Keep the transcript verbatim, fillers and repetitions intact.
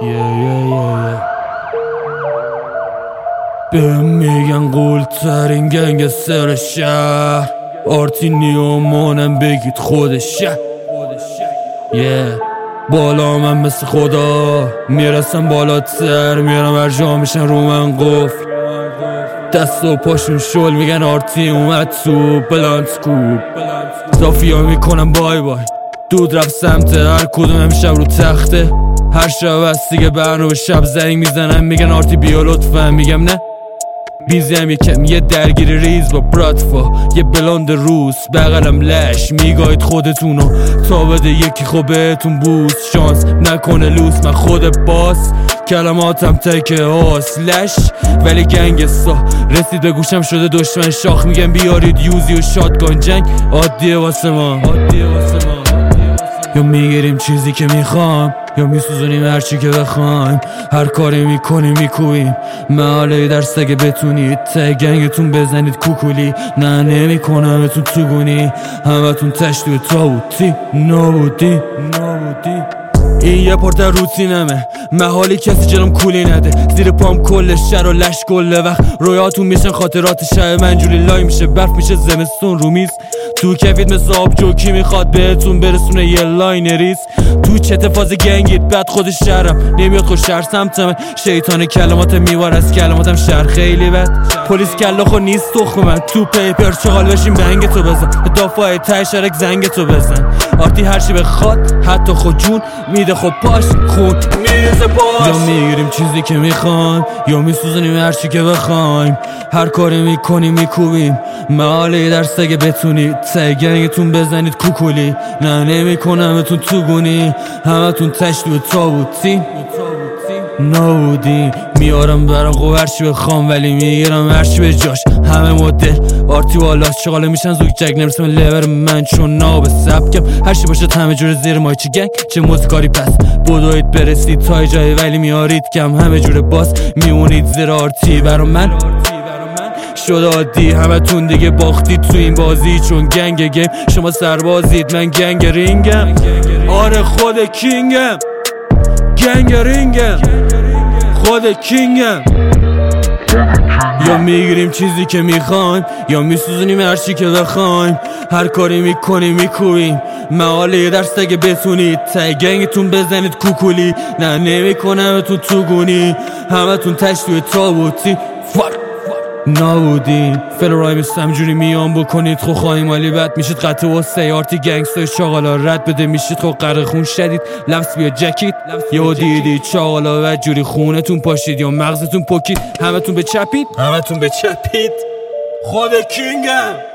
بهم میگن قول ترین گنگستر شهر، آرتی نیومانم بگید خودشه. yeah. بالا من مثل خدا میرسم بالاتر، میرم هر جا میشن رو من قفل، دست و پاشون شل میگن آرتی اومد تو بلانت کوب. صافیا میکنم بای بای، دود رفت سمت هر کدوم امشب رو تخته. هر شب هست دیگه برنامه شب زنگ میزنم میگن آرتی بیا لطفا، میگم نه بیزیم یکم یه درگیری ریز با براتفا، یه بلاند روس بغلم لش میگاید خودتونو تا بده یکی خوب بهتون بوس، شانس نکنه لوس من خود باس، کلماتم تکه هاست لش ولی گنگستا رسیده گوشم شده دشمن شاخ، میگم بیارید یوزی و شاتگان جنگ عادیه واسه ما. یا میگیریم چیزی که میخوام یا میسوزونیم هرچی که بخوایم، هر کاری میکنیم میکوبیم محاله در سگه بتونید ته گنگتون بزنید کوکولی، نه نمیکنمتون تو گونی همتون تشت و تابوتی نابودی نابودی. این یه پارت روتینمه محالی کسی جلوم کولی نده، زیر پام کل شر و لش کل وقت رویاتون میشن خاطرات شب من جوری لای میشه برف میشه زمستون رو میز تو کفید مثل آب جوکی میخواد بهتون برسونه یه لاین ریز تو چت فاز گنگید بعد خودش شرم نمیاد خوش شهر سمتمه شیطان کلمات میوار از کلماتم شهر خیلی بد پلیس کلاخو نیست تخم من تو پیپر چغال بشیم بنگ تو بزن دافای تای شرک زنگ تو بزن آرتی هرچی بخواد حتی خود جون میده خب پاش خون میرزه باش. یا میگیریم چیزی که میخوایم یا میسوزنیم هرچی که بخوایم، هر کاری میکنیم میکوبیم محاله در سگه بتونید ته گنگتون بزنید کوکولی، نه نمیکنمتون تو گونی همتون تشت و تابوتی نابودی. میارم برام قو هرچی بخوام ولی میگیرم هرچی به جاش همه مدل آرتی والاست چغاله میشن زوگ جگ نرسم لیور من چون ناب سبکم هرچی باشه همه جور زیر مایچی گنگ چه موزیکاری پس بدوید برسید تا جای ولی میارید کم همه جور باز میمونید زیر آرتی برام من شد عادی همتون دیگه باختید تو این بازی چون گنگ گیم شما سربازید من گنگ رینگم آره خود کینگم گنگ رینگم خود کینگم. یا میگیریم چیزی که میخوایم یا میسوزونیم هرچی که بخوایم، هر کاری میکنیم میکوبیم محاله در سگه بتونید ته گنگتون بزنید کوکولی، نه نمیکنمتون تو گونی همتون تشت و تابوتی نابودین. فل رای میستم جوری میام بکنید خو خواهیم مالی بد میشید قطع و سیارتی گنگستای چاقالا رد بده میشید خو قرق خون شدید لفظ بیا جکید یا دیدید چاقالا و جوری خونتون پاشید یا مغزتون پکید همتون به چپید همتون به چپید خود کینگم.